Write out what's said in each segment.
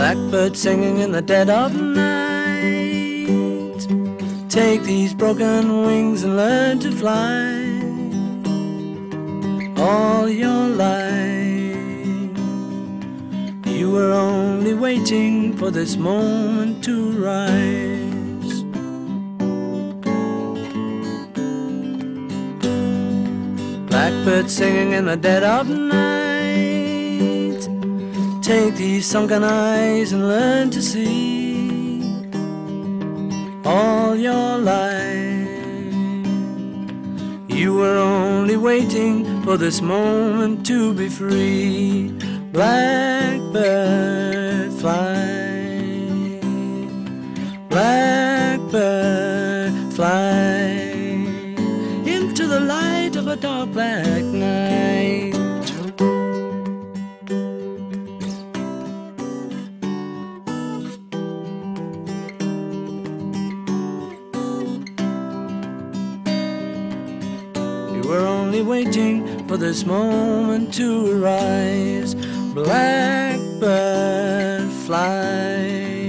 Blackbird singing in the dead of night. Take these broken wings and learn to fly. All your life you were only waiting for this moment to rise. Blackbird singing in the dead of night. Take these sunken eyes and learn to see. All your life you were only waiting for this moment to be free. Blackbird fly, blackbird fly into the light of a dark black night. We're only waiting for this moment to arise. Blackbird fly,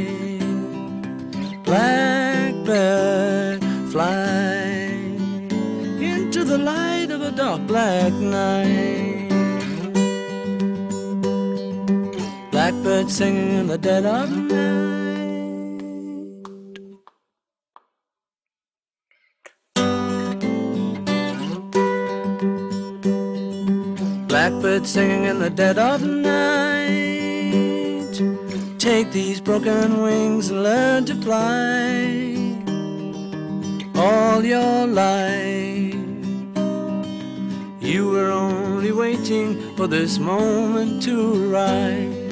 blackbird fly into the light of a dark black night. Blackbird singing in the dead of night. Blackbird singing in the dead of night. Take these broken wings and learn to fly. All your life you were only waiting for this moment to arise.